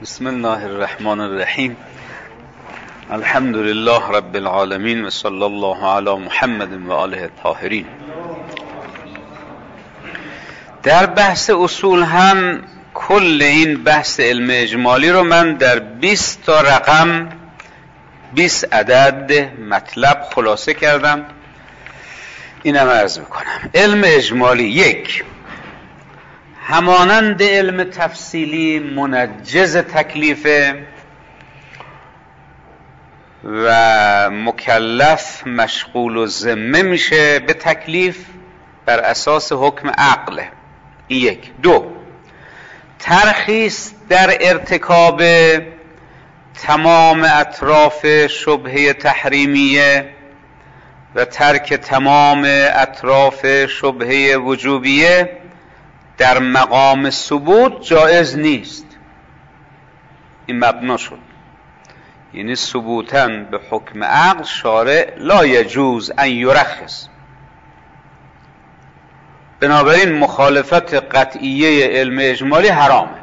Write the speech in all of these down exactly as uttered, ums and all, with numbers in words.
بسم الله الرحمن الرحیم. الحمد لله رب العالمین و صلی الله علی محمد و آله الطاهرین. در بحث اصول هم کل این بحث علم اجمالی رو من در بیست تا رقم بیست عدد مطلب خلاصه کردم. اینم عرض میکنم. علم اجمالی یک، همانند علم تفصیلی منجز تکلیفه و مکلف مشغول و ذمه میشه به تکلیف بر اساس حکم عقل. این یک. دو، ترخیص در ارتکاب تمام اطراف شبهه تحریمیه و ترک تمام اطراف شبهه وجوبیه در مقام ثبوت جایز نیست. این مبنا شد، یعنی ثبوتاً به حکم عقل شارع لا یجوز ان یرخص. بنابراین مخالفت قطعیه علم اجمالی حرامه.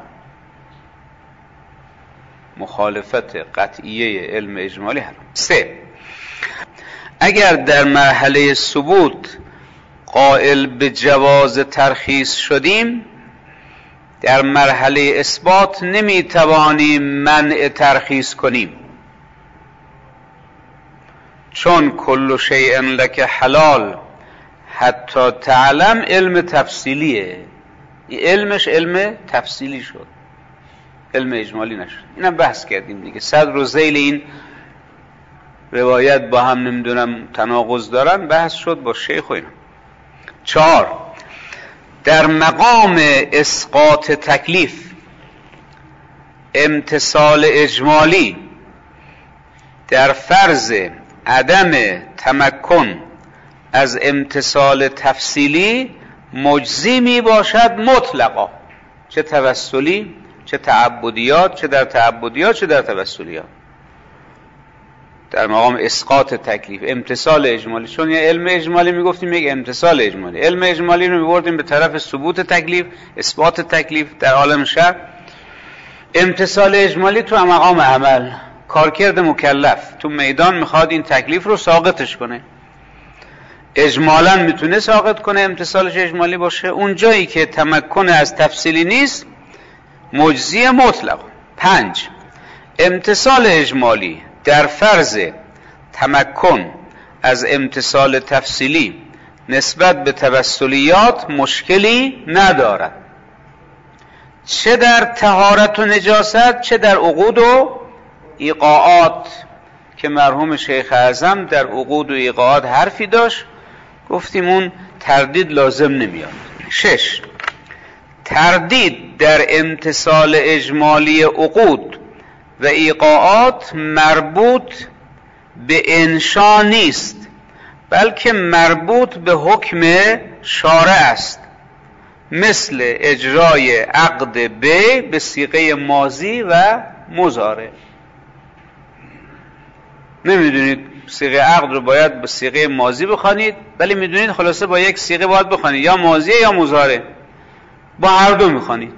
مخالفت قطعیه علم اجمالی حرام. سه، اگر در مرحله ثبوت قائل به جواز ترخیص شدیم، در مرحله اثبات نمیتوانیم منع ترخیص کنیم، چون کل شیء لک حلال حتی تعلم علم تفصیلیه. این علمش علم تفصیلی شد، علم اجمالی نشد. اینم بحث کردیم دیگه. صدر و ذیل این روایت با هم نمیدونم تناقض دارن، بحث شد با شیخ و اینا. چهار، در مقام اسقاط تکلیف امتثال اجمالی در فرض عدم تمکن از امتثال تفصیلی مجزی می باشد مطلقا، چه توسلی چه تعبدیات، چه در تعبدیات چه در توسلیات. در مقام اسقاط تکلیف امتثال اجمالی، چون یه علم اجمالی میگفتیم یک امتثال اجمالی، علم اجمالی رو میبردیم به طرف ثبوت تکلیف، اثبات تکلیف در عالم شرع. امتثال اجمالی تو مقام عمل، کارکرد مکلف تو میدان میخواد این تکلیف رو ساقطش کنه، اجمالا میتونه ساقط کنه، امتثالش اجمالی باشه. اون جایی که تمکن از تفصیلی نیست مجزی مطلق. پنج، امتثال اجمالی در فرض تمکن از امتثال تفصیلی نسبت به توسلیات مشکلی ندارد، چه در طهارت و نجاست چه در عقود و ایقاعات، که مرحوم شیخ اعظم در عقود و ایقاعات حرفی داشت، گفتیم اون تردید لازم نمیاد. شش، تردید در امتثال اجمالی عقود و ایقاعات مربوط به انشا نیست، بلکه مربوط به حکم شارع است، مثل اجرای عقد بیع به صیغه ماضی و مضارع. نمیدونید صیغه عقد رو باید به صیغه ماضی بخوانید، ولی میدونید خلاصه با یک صیغه باید بخوانید، یا ماضی یا مضارع، با هر دو میخوانید،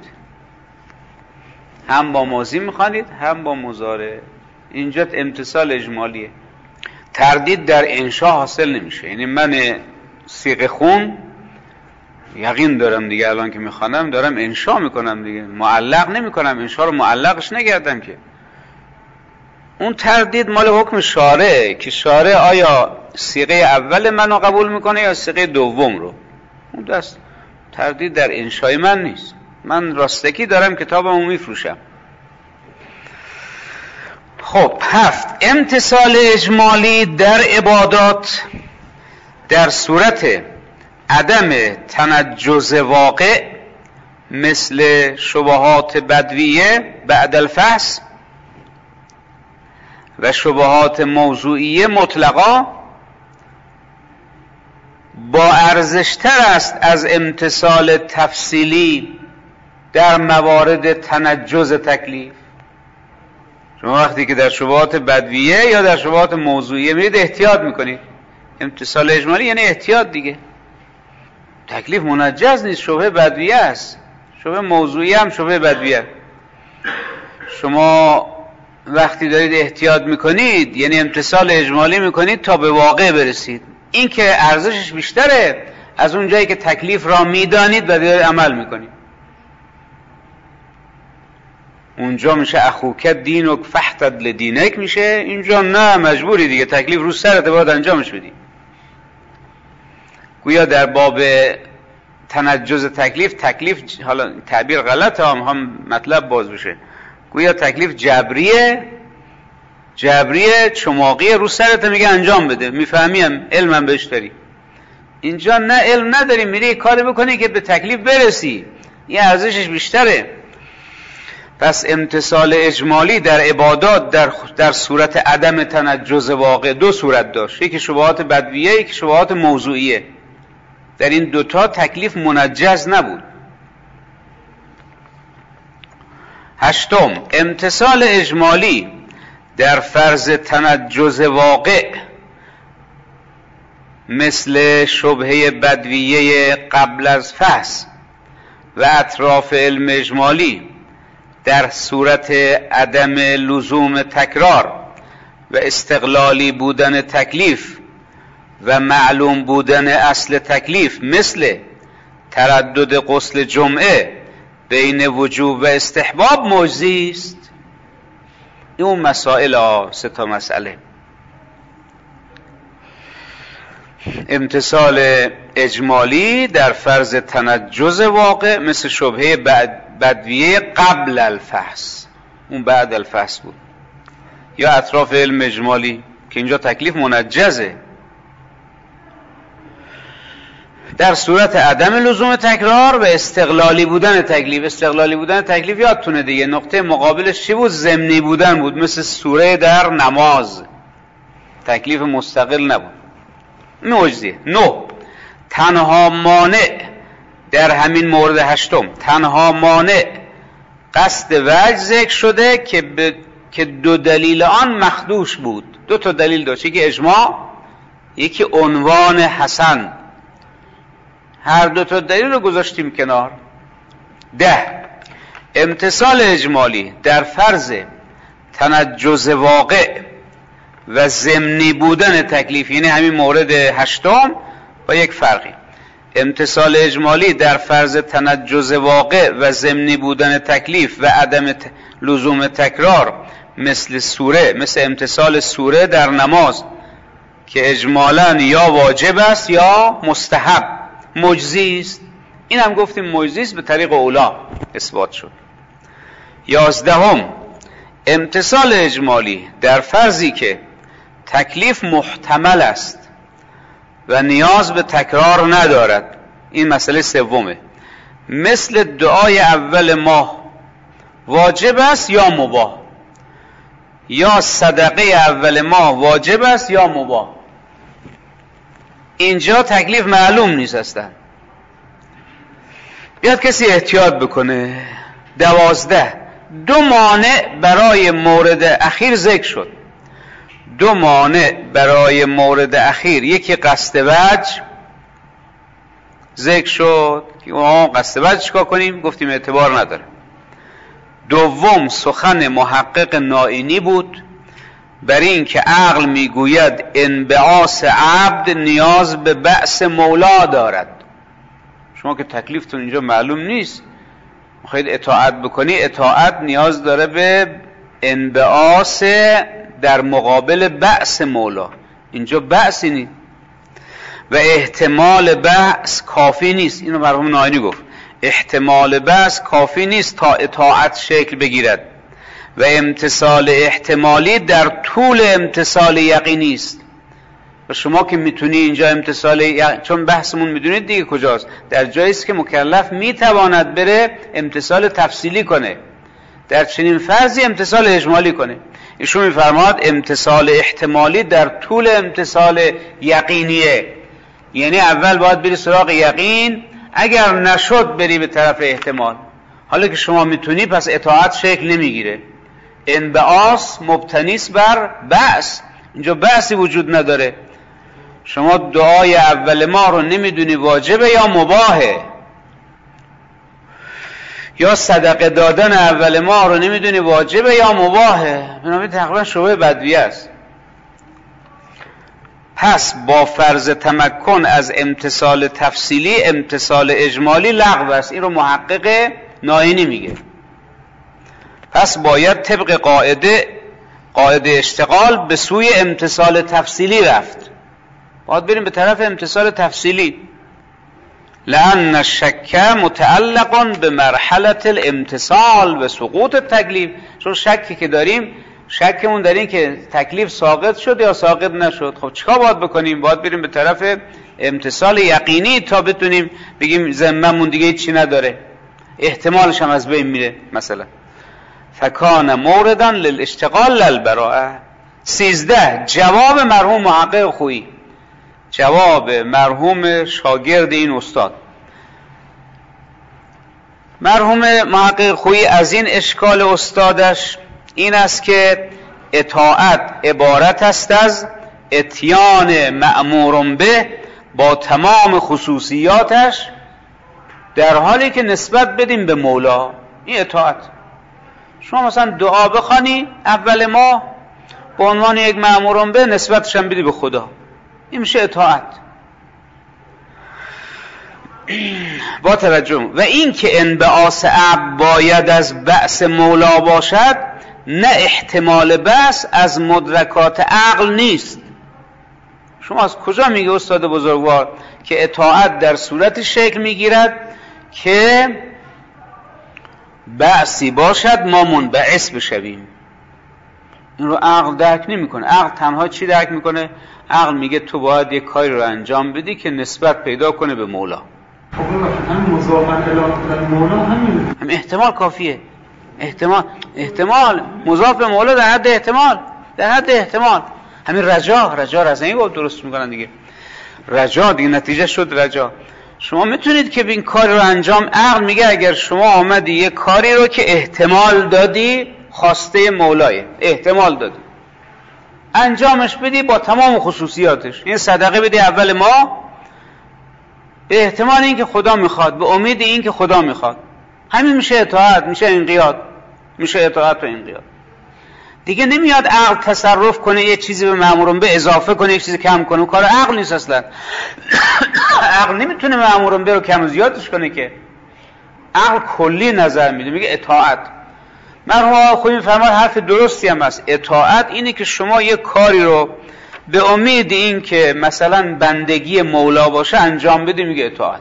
هم با ماضی میخوانید هم با مضارع. اینجا امتثال اجمالیه. تردید در انشا حاصل نمیشه، یعنی من صیغه خون یقین دارم دیگه، الان که میخوانم دارم انشا میکنم دیگه، معلق نمیکنم، انشا رو معلقش نگردم که. اون تردید مال حکم شارع، که شارع آیا صیغه اول منو قبول میکنه یا صیغه دوم رو. اون دست تردید در انشای من نیست. من راستکی دارم کتابمو میفروشم. خب هفت، امتثال اجمالی در عبادات در صورت عدم تنجز واقع، مثل شبهات بدویه بعد الفحص و شبهات موضوعیه مطلقا، با ارزشتر است از امتثال تفصیلی در موارد تنجز تکلیف. شما وقتی که در شبهات بدویه یا در شبهات موضوعیه میرید احتیاط میکنید، امتثال اجمالی یعنی احتیاط دیگه. تکلیف منجز نیست، شبهه بدویه است، شبهه موضوعیه هم شبهه بدویه. شما وقتی دارید احتیاط میکنید یعنی امتثال اجمالی میکنید تا به واقع برسید. این که ارزشش بیشتره از اون جایی که تکلیف را میدانید و دارید عمل میکنید. اونجا میشه اخوک دینک فاحتد لدینک میشه، اینجا نه، مجبوری دیگه، تکلیف رو سرت باید انجامش بدی. گویا در باب تنجز تکلیف، تکلیف حالا تعبیر غلط هم هم مطلب باز بشه، گویا تکلیف جبریه، جبریه چماقی رو سرت میگه انجام بده، میفهمیم علمم بهش داری. اینجا نه علم نداری، میری کاری بکنی که به تکلیف برسی، این ارزشش بیشتره. پس امتثال اجمالی در عبادات در, در صورت عدم تنجز واقع دو صورت داشت، یکی شبهات بدویه، یکی شبهات موضوعیه. در این دوتا تکلیف منجز نبود. هشتم، امتثال اجمالی در فرض تنجز واقع مثل شبهه بدویه قبل از فحص و اطراف علم اجمالی در صورت عدم لزوم تکرار و استقلالی بودن تکلیف و معلوم بودن اصل تکلیف مثل تردد غسل جمعه بین وجوب و استحباب مجزی است. این اون مسائل ها، سه تا مسئله. امتثال اجمالی در فرض تنجز واقع مثل شبهه بدویه قبل الفحص، اون بعد الفحص بود، یا اطراف علم اجمالی که اینجا تکلیف منجزه، در صورت عدم لزوم تکرار و استقلالی بودن تکلیف. استقلالی بودن تکلیف یادتونه دیگه، نقطه مقابلش چی بود؟ ضمنی بودن بود، مثل سوره در نماز، تکلیف مستقل نبود. موجزیه. نو، تنها مانع در همین مورد هشتم، تنها مانع قصد وجه ذکر شده که, ب... که دو دلیل آن مخدوش بود. دو تا دلیل داشت، یکی اجماع، یکی عنوان حسن. هر دو تا دلیل رو گذاشتیم کنار. ده، امتثال اجمالی در فرض تنجز واقع و ضمنی بودن تکلیف، یعنی همین مورد هشتم با یک فرقی. امتثال اجمالی در فرض تنجز واقع و ضمنی بودن تکلیف و عدم ت... لزوم تکرار مثل سوره، مثل امتثال سوره در نماز که اجمالاً یا واجب است یا مستحب، مجزی است. این هم گفتیم مجزی است، به طریق اولا اثبات شد. یازدهم، امتثال اجمالی در فرضی که تکلیف محتمل است و نیاز به تکرار ندارد. این مسئله سومه، مثل دعای اول ماه واجب است یا مباح، یا صدقه اول ماه واجب است یا مباح. اینجا تکلیف معلوم نیست اصلا. بیاد کسی احتیاط بکنه. دوازده، دو مانع برای مورد اخیر ذکر شد. دو مانع برای مورد اخیر، یکی قصد وجه ذکر شد که ما قصد وجه چیکار کنیم؟ گفتیم اعتبار نداره. دوم، سخن محقق نائینی بود بر این که عقل میگوید انبعاث عبد نیاز به بعث مولا دارد. شما که تکلیفتون اینجا معلوم نیست، میخواید اطاعت بکنی، اطاعت نیاز داره به انبعاث در مقابل بعث مولا. اینجا بعثی نیست و احتمال بعث کافی نیست. اینو مرحوم نائینی گفت، احتمال بعث کافی نیست تا اطاعت شکل بگیرد و امتثال احتمالی در طول امتثال یقینی است. و شما که میتونی اینجا امتثال یقین، چون بحثمون میدونید دیگه کجاست، در جایی است که مکلف میتواند بره امتثال تفصیلی کنه، در چنین فرضی امتثال اجمالی کنه. ایشون میفرماد امتثال احتمالی در طول امتثال یقینیه، یعنی اول باید بری سراغ یقین، اگر نشد بری به طرف احتمال. حالا که شما میتونی پس اطاعت شکل نمیگیره. انبعاث مبتنیست بر بعث، اینجا بعثی وجود نداره. شما دعای اول ما رو نمیدونی واجبه یا مباحه. یا صدقه دادن اول ماه رو نمیدونی واجبه یا مباهه، بنابراین تقریبا شبهه بدویه است. پس با فرض تمکن از امتثال تفصیلی امتثال اجمالی لغو است. این رو محقق ناینی میگه. پس باید طبق قاعده قاعده اشتغال به سوی امتثال تفصیلی رفت. باید بریم به طرف امتثال تفصیلی. لأن الشک متعلق به مرحله الامتثال به سقوط التکلیف. چون شکی که داریم، شکمون در این که تکلیف ساقط شد یا ساقط نشد. خب چیکار باید بکنیم؟ باید بریم به طرف امتثال یقینی تا بتونیم بگیم ذممون دیگه چی نداره، احتمالش هم از بین میره. مثلا فکان موردا للاشتغال للبراءه. سیزده، جواب مرحوم محقق خویی، جواب مرحوم شاگرد این استاد. مرحوم محقق خویی از این اشکال استادش این است که اطاعت عبارت است از اتیان مأمور به با تمام خصوصیاتش در حالی که نسبت بدیم به مولا. این اطاعت. شما مثلا دعا بخوانی اول ماه به عنوان یک مأمور به، نسبتش هم بدی به خدا، این میشه اطاعت. با توجه و این که انبعاث عبد باید از بأس مولا باشد، نه احتمال بأس از مدرکات عقل نیست. شما از کجا میگه استاد بزرگوار که اطاعت در صورت شکل میگیرد که بأسی باشد ما منبعث بشویم؟ این رو عقل درک نمیکنه. عقل تنها چی درک میکنه؟ عقل میگه تو باید یک کاری رو انجام بدی که نسبت پیدا کنه به مولا. خب همین مضافن الی مولا همین هم احتمال کافیه. احتمال احتمال مضاف به مولا در حد احتمال، در حد احتمال. همین رجا، رجا از این گفت درست میکنن دیگه. رجا دیگه نتیجه شد رجا. شما میتونید که این کاری رو انجام، عقل میگه اگر شما آمدی یک کاری رو که احتمال دادی خواسته مولایه، احتمال دادی انجامش بدی با تمام خصوصیاتش. این صدقه بدی اول ما به احتمال این که خدا میخواد، به امید این که خدا میخواد، همین میشه اطاعت، میشه انقیاد، میشه اطاعت و انقیاد. دیگه نمیاد عقل تصرف کنه یه چیزی به مأمورون به اضافه کنه، یک چیزی کم کنه. کار عقل نیست اصلا. عقل نمیتونه مأمورون به رو کم و زیادش کنه که. عقل کلی نظر میده، میگه اطاعت. مرحوم آقای میفرماد حرف درستی هم هست. اطاعت اینه که شما یه کاری رو به امید این که مثلا بندگی مولا باشه انجام بدی، میگه اطاعت.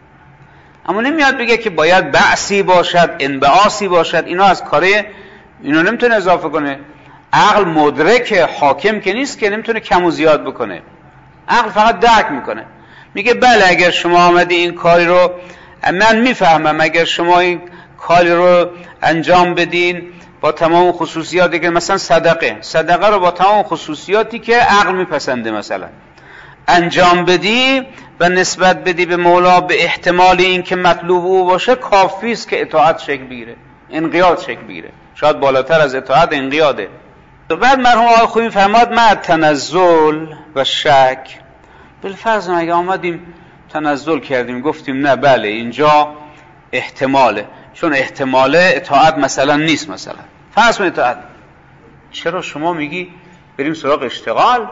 اما نمیاد بگه که باید بأسی باشد، انبعاثی باشد. اینا از کاره اینو نمیتونه اضافه کنه. عقل مدرک حاکم که نیست که نمیتونه کم و زیاد بکنه. عقل فقط درک میکنه. میگه بله اگر شما آمدی این کاری رو، من میفهمم اگر شما این کاری رو انجام بدین با تمام خصوصیاتی که مثلا صدقه صدقه رو با تمام خصوصیاتی که عقل میپسنده مثلا انجام بدی و نسبت بدی به مولا به احتمال این که مطلوب او باشه، کافی است که اطاعت شکل بگیره، انقیاد شکل بگیره. شاید بالاتر از اطاعت انقیاده. بعد مرحوم آقای خویی فرماد مع تنزل و شک. بالفرض اگه آمدیم تنزل کردیم گفتیم نه بله اینجا احتماله، چون احتماله اطاعت مثلا نیست، مثلا فرض کن اطاعت، چرا شما میگی بریم سراغ اشتغال؟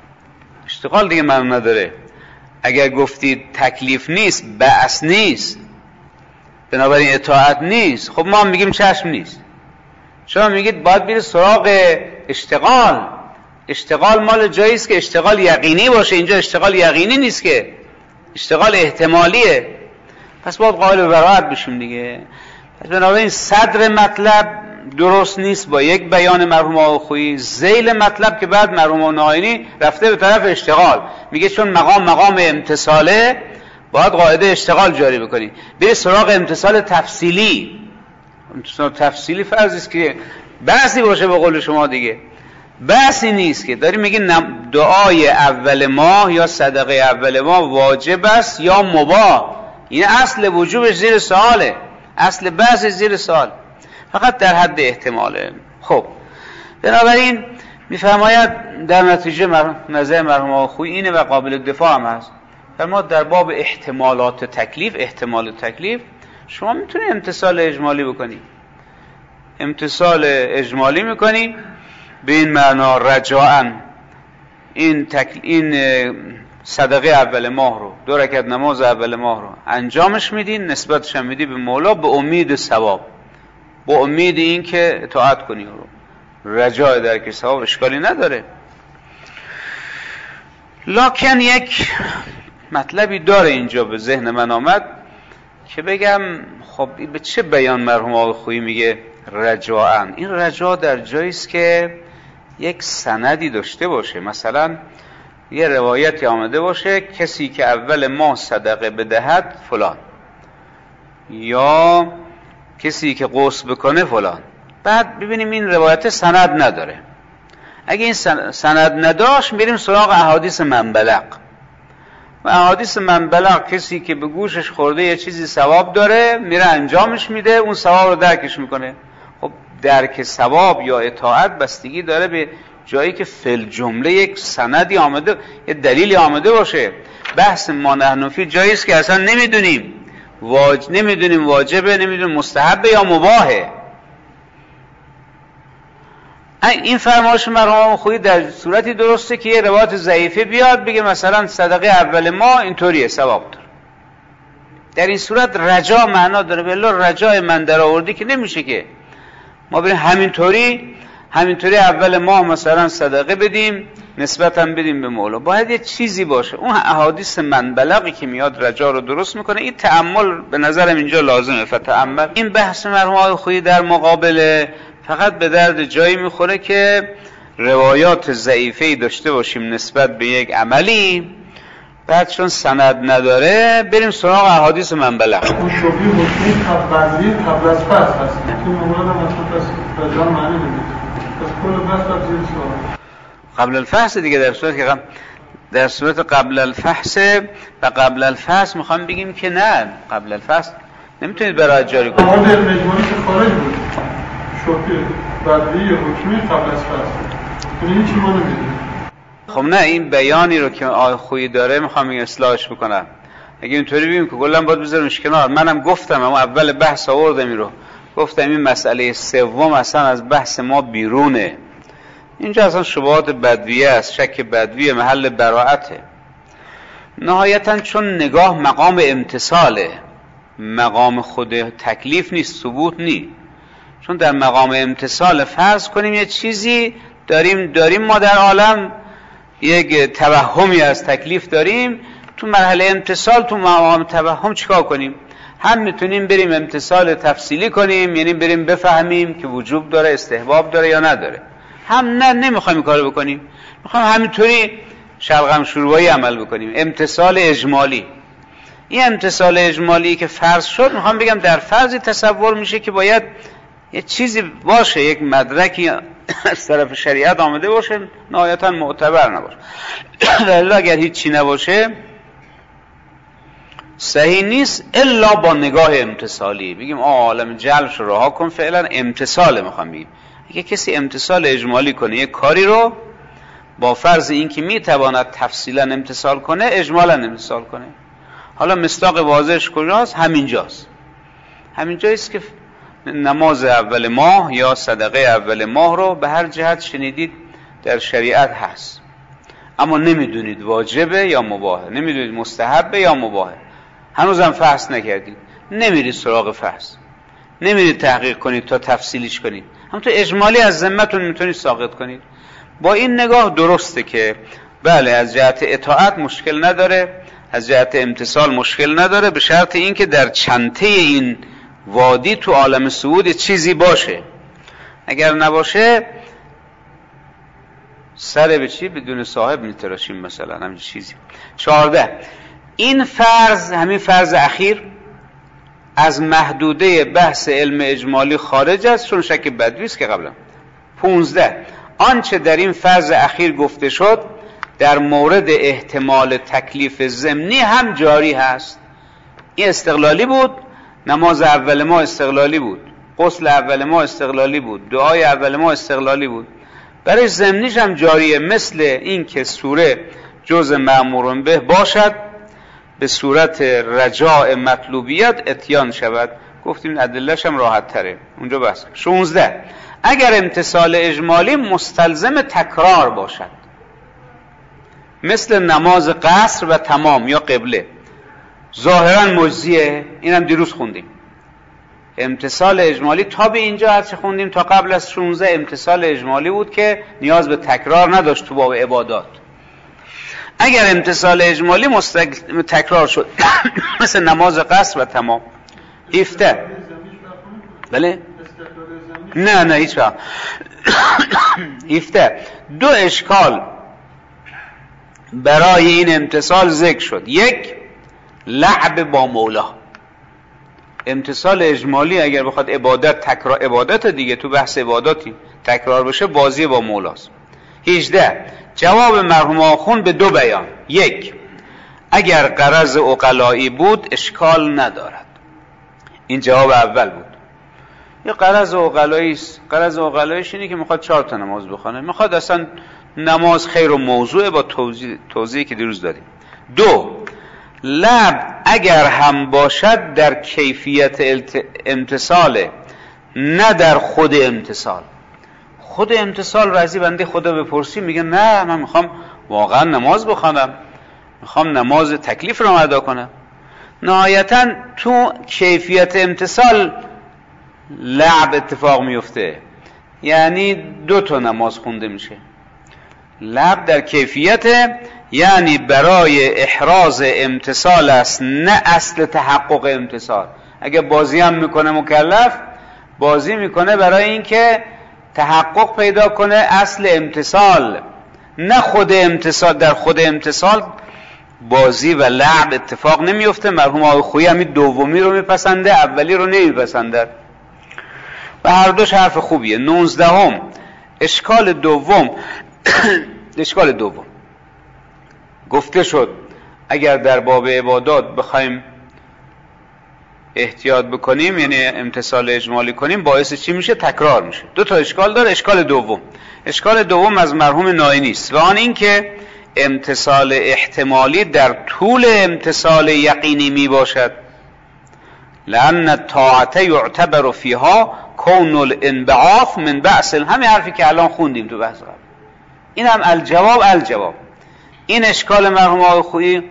اشتغال دیگه معنی نداره. اگر گفتید تکلیف نیست، بأس نیست، بنابراین اطاعت نیست، خب ما هم میگیم چشم نیست. شما میگید باید برید سراغ اشتغال. اشتغال مال جایی است که اشتغال یقینی باشه. اینجا اشتغال یقینی نیست که، اشتغال احتمالیه. پس باید قائل به براءت بشیم دیگه. پس بنابراین صدر مطلب درست نیست با یک بیان مرحوم آقای خویی. ذیل مطلب که بعد مرحوم ناینی رفته به طرف اشتغال، میگه چون مقام مقام امتثاله باید قاعده اشتغال جاری بکنی. بری سراغ امتثال تفصیلی. امتثال تفصیلی فرض است که بحثی باشه به قول شما دیگه. بحثی نیست که داری میگی دعای اول ماه یا صدقه اول ماه واجب است یا مباح. این اصل وجوبش زیر سواله، اصل بحث زیر سوال، فقط در حد احتماله. خب بنابراین میفرماید در نتیجه نظر مرحوم آقای خویی اینه و قابل دفاع هم هست. فرماید در باب احتمالات تکلیف، احتمال تکلیف شما میتونی امتثال اجمالی بکنی، امتثال اجمالی میکنی به این معنا رجاءً این تکل... این صدقه اول ماه رو، دو رکعت نماز اول ماه رو انجامش میدین، نسبتش هم میدی به مولا به امید ثواب، با امید این که اطاعت کنی رو، رجاء در که ثواب اشکالی نداره. لکن یک مطلبی داره اینجا به ذهن من آمد که بگم خب به چه بیان مرحوم آقای خویی میگه رجاءً؟ این رجاء در جایی است که یک سندی داشته باشه، مثلا یه روایتی آمده باشه کسی که اول ماه صدقه بدهد فلان، یا کسی که غسل بکنه فلان. بعد ببینیم این روایت سند نداره. اگه این سند نداشت میریم سراغ احادیث منبلغ، و احادیث منبلغ کسی که به گوشش خورده یه چیزی ثواب داره میره انجامش میده، اون ثواب رو درکش میکنه. خب درک ثواب یا اطاعت بستگی داره به جایی که فل جمله یک سندی آمده، یه دلیلی آمده باشه. بحث ما نحن فی جایی است که اصلا نمیدونیم واج... نمیدونیم واجبه، نمیدونیم مستحبه یا مباهه. این فرمایش مرحوم خویی در صورتی درسته که یه روایت ضعیفه بیاد بگه مثلا صدقه اول ما اینطوریه ثواب داره، در این صورت رجا معنا داره. بالله رجای من در آوردی که نمیشه که ما بریم همینطوری همینطوری اول ما مثلا صدقه بدیم نسبتا بدیم به مولا، باید یه چیزی باشه. اون احادیث منبلغی که میاد رجا رو درست میکنه. این تأمل به نظرم اینجا لازمه. فتأمل این بحث مرحوم آقای خویی در مقابل فقط به درد جایی میخوره که روایات ضعیفه‌ای داشته باشیم نسبت به یک عملی، بعد چون سند نداره بریم سراغ احادیث منبلغ. اون شبیه حکمی قبلی قبل از فصل هست که مولا هم اصلا رجا معنی نمیده، پس کل بحث باید زیر سوال قبل الفحص دیگه. در صورت که در صورت قبل الفحص و قبل الفحص میخوام بگیم که نه، قبل الفحص نمیتونید برای جاری کنید. اما در مجموعی که خارج بود شبیه بدوی حکمی قبل از فصل این چی ما نمیده. خب نه، این بیانی رو که آقای خویی داره میخوام این اصلاحش بکنم. اگه اینطوری بگیم که کلا باید بذاریمش کنار، منم گفتم، اما اول بحث آوردم این رو، گفتم این مسئله سوم اصلا از بحث ما بیرونه. اینجا اصلا شبهات بدویه است، شک بدویه محل براءته. نهایتا چون نگاه مقام امتصاله، مقام خود تکلیف نیست، ثبوت نیست. چون در مقام امتصال فرض کنیم یه چیزی داریم داریم ما در عالم یک توهمی از تکلیف داریم، تو مرحله امتصال تو مقام توهم چیکار کنیم؟ هم میتونیم بریم امتصال تفصیلی کنیم، یعنی بریم بفهمیم که وجوب داره، استحباب داره یا نداره، هم نه نمیخوایم این کارو بکنیم، میخوایم همینطوری شلغم شروعی عمل بکنیم، امتصال اجمالی. این امتصال اجمالی که فرض شد، میخوام بگم در فرضی تصور میشه که باید یه چیزی باشه، یک مدرکی از طرف شریعت آمده باشه، نهایتا معتبر نباشه. ولی اگر هیچی نباشه صحیح نیست الا با نگاه امتصالی. بگیم آه عالم جلش رو رها کن، فعلا امتصال میخوام بگیم. اگه کسی امتصال اجمالی کنه یک کاری رو، با فرض این که میتواند تفصیلا امتصال کنه، اجمالا امتصال کنه. حالا مصداق واضحش کجاست؟ همینجاست. همینجاییست که نماز اول ماه یا صدقه اول ماه رو به هر جهت شنیدید در شریعت هست، اما نمیدونید واجبه یا مباهه، نمیدونید مستحبه یا مباهه، هنوزم فحص نکردید، نمیرید سراغ فحص، نمیرید تحقیق کنید تا تفصیلیش کنید، همونطور اجمالی از ذمتون میتونید ساقط کنید. با این نگاه درسته که بله از جهت اطاعت مشکل نداره، از جهت امتصال مشکل نداره، به شرط این که در چنته این وادی تو عالم صعود چیزی باشه. اگر نباشه سر به چی بدون صاحب میتراشیم مثلا همین چیزی. چهارده، این فرض، همین فرض اخیر از محدوده بحث علم اجمالی خارج است، چون شک بدوی است که قبلا. پونزده، آنچه در این فرض اخیر گفته شد در مورد احتمال تکلیف ضمنی هم جاری هست. این استقلالی بود، نماز اول ما استقلالی بود، غسل اول ما استقلالی بود، دعای اول ما استقلالی بود، برای ضمنیش هم جاریه، مثل این که سوره جز مأمورون به باشد به صورت رجاء مطلوبیت اتیان شود. گفتیم ادله‌ش هم راحت تره اونجا بس. شانزده اگر امتثال اجمالی مستلزم تکرار باشد، مثل نماز قصر و تمام یا قبله، ظاهرا مجزیه. اینم دیروز خوندیم. امتثال اجمالی تا به اینجا هرچی خوندیم تا قبل از شانزده امتثال اجمالی بود که نیاز به تکرار نداشت تو باب عبادات. اگر امتثال اجمالی مستقل تکرار شد مثل نماز قصر و تمام. هفده بله نه نه هیچ وقت. هفده دو اشکال برای این امتثال ذکر شد. یک، لعب با مولا. امتثال اجمالی اگر بخواد عبادت تکرار عبادت دیگه تو بحث عباداتی تکرار بشه بازی با مولاست. هجده جواب مرحوم آخوند به دو بیان. یک، اگر غرض عقلایی بود اشکال ندارد. این جواب اول بود. یه غرض عقلایی است. غرض عقلاییش اینه که میخواد چهار تا نماز بخونه، میخواد اصلا نماز خیر و موضوع با توضیح توضیحی که دیروز دادیم. دو، لب اگر هم باشد در کیفیت امتثاله نه در خود امتثال. خود امتثال رازی بنده خدا بپرسی میگه نه من میخوام واقعا نماز بخونم، میخوام نماز تکلیف رو ادا کنم. نهایتا تو کیفیت امتثال لعب اتفاق میفته، یعنی دو تا نماز خونده میشه. لعب در کیفیت یعنی برای احراز امتثال است نه اصل تحقق امتثال. اگه بازی هم میکنه مکلف بازی میکنه برای اینکه تحقق پیدا کنه اصل امتثال، نه خود امتثال. در خود امتثال بازی و لعب اتفاق نمیفته. مرحوم آقای خویی همین دومی رو میپسنده، اولی رو نمیپسنده و هر دوش حرف خوبیه. نوزدهم اشکال دوم اشکال دوم گفته شد اگر در باب عبادات بخوایم احتیاط بکنیم یعنی امتثال اجمالی کنیم باعث چی میشه؟ تکرار میشه. دو تا اشکال داره. اشکال دوم اشکال دوم از مرحوم ناینی است و آن این که امتثال احتمالی در طول امتثال یقینی می باشد. لأن الطاعت یعتبر فیها کون الانبعاث من بعث. همین حرفی که الان خوندیم تو بحث قبل. این هم الجواب الجواب. این اشکال مرحوم آقای خویی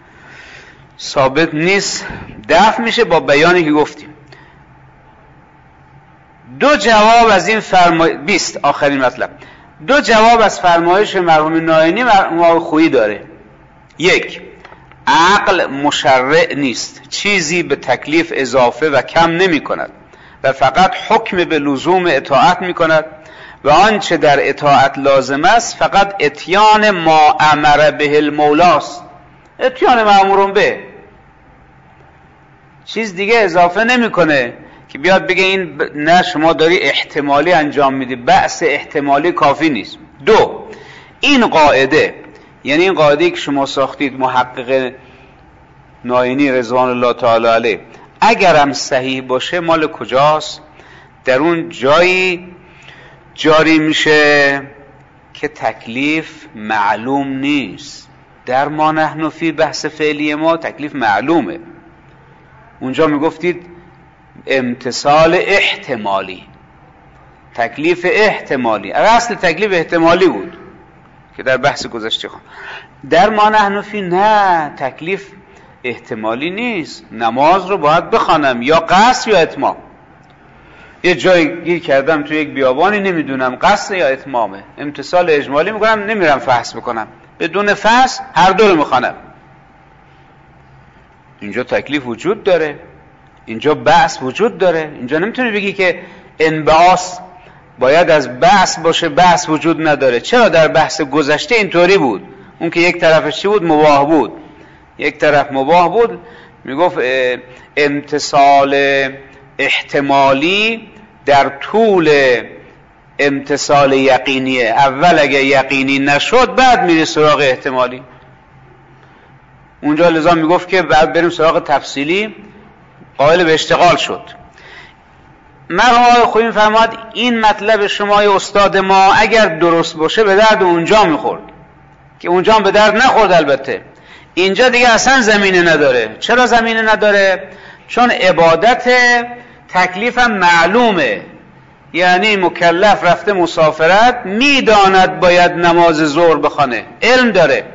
ثابت نیست، دفع میشه با بیانی که گفتیم. دو جواب از این فرمایش بیست آخرین مطلب. دو جواب از فرمایش مرحوم ناینی مرحوم آقای خویی داره. یک، عقل مشرع نیست، چیزی به تکلیف اضافه و کم نمی کند و فقط حکم به لزوم اطاعت می کند و آنچه در اطاعت لازم است فقط اتیان ما امر به المولاست. اتیان مأمورون به، چیز دیگه اضافه نمیکنه که بیاد بگه این ب... نه شما داری احتمالی انجام میدی. بحث احتمالی کافی نیست. دو، این قاعده یعنی این قاعده که شما ساختید محقق ناینی رضوان الله تعالی علیه اگرم صحیح باشه مال کجاست؟ در اون جایی جاری میشه که تکلیف معلوم نیست. در ما نحن فی بحث فعلی ما تکلیف معلومه. اونجا میگفتید امتثال احتمالی، تکلیف احتمالی. اصل تکلیف احتمالی بود که در بحث گذشته خواهم. در ما نحن فی نه، تکلیف احتمالی نیست. نماز رو باید بخوانم یا قصر یا اتمام. یه جایی گیر کردم تو یک بیابانی نمیدونم قصر یا اتمامه، امتثال اجمالی میکنم نمیرم فحص بکنم، بدون فحص هر دو رو میخوانم. اینجا تکلیف وجود داره، اینجا بحث وجود داره. اینجا نمیتونی بگی که انبعاث باید از بحث باشه، بحث وجود نداره. چرا در بحث گذشته اینطوری بود؟ اون که یک طرفش چی بود؟ مباح بود. یک طرف مباح بود، میگفت امتثال احتمالی در طول امتثال یقینیه. اول اگه یقینی نشد بعد میره سراغ احتمالی. اونجا لذا میگفت که بعد بریم سراغ تفصیلی، قائل به اشتغال شد. مرحوم آقای خویی فرمود این مطلب شما استاد ما اگر درست باشه به درد اونجا میخورد، که اونجا هم به درد نخورد. البته اینجا دیگه اصلا زمینه نداره. چرا زمینه نداره؟ چون عبادت تکلیف هم معلومه، یعنی مکلف رفته مسافرت، میداند باید نماز ظهر بخونه، علم داره.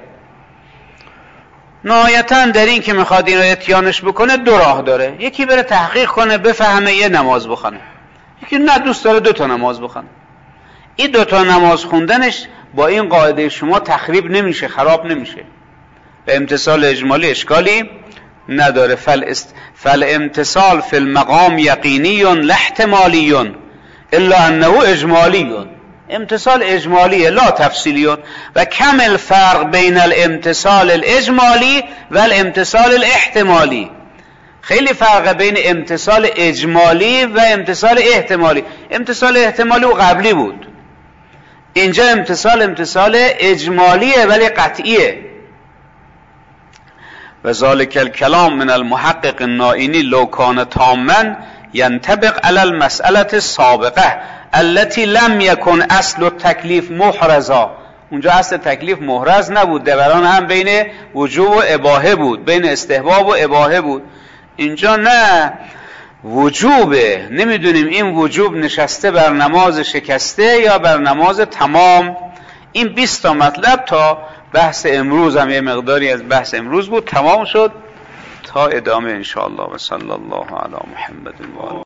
نهایتا در این که میخواد این رو اتیانش بکنه دو راه داره، یکی بره تحقیق کنه بفهمه یه نماز بخونه، یکی نه دوست داره دو تا نماز بخونه. این دو تا نماز خوندنش با این قاعده شما تخریب نمیشه، خراب نمیشه، به امتصال اجمالی اشکالی نداره. فالامتصال فی المقام یقینی لا احتمالی الا انه اجمالی، امتصال اجمالی لا تفصیلی. و کم الفرق بین الامتصال الاجمالی و الامتصال الاحتمالی، خیلی فرق بین امتصال اجمالی و امتصال احتمالی. امتصال احتمالی و قبلی بود، اینجا امتصال امتصال اجمالیه ولی قطعیه. و ذالک الکلام من المحقق النائینی لو کان تاما ینطبق علی المسألة السابقه التي لم يكن اصل التکلیف محرزا. اونجا اصل تکلیف محرز نبود، دوران هم بین وجوب و اباحه بود، بین استحباب و اباحه بود. اینجا نه، وجوبه، نمیدونیم این وجوب نشسته بر نماز شکسته یا بر نماز تمام. این بیست تا مطلب تا بحث امروز هم یه مقداری از بحث امروز بود، تمام شد تا ادامه انشاءالله. و صلی الله علی محمد و آله.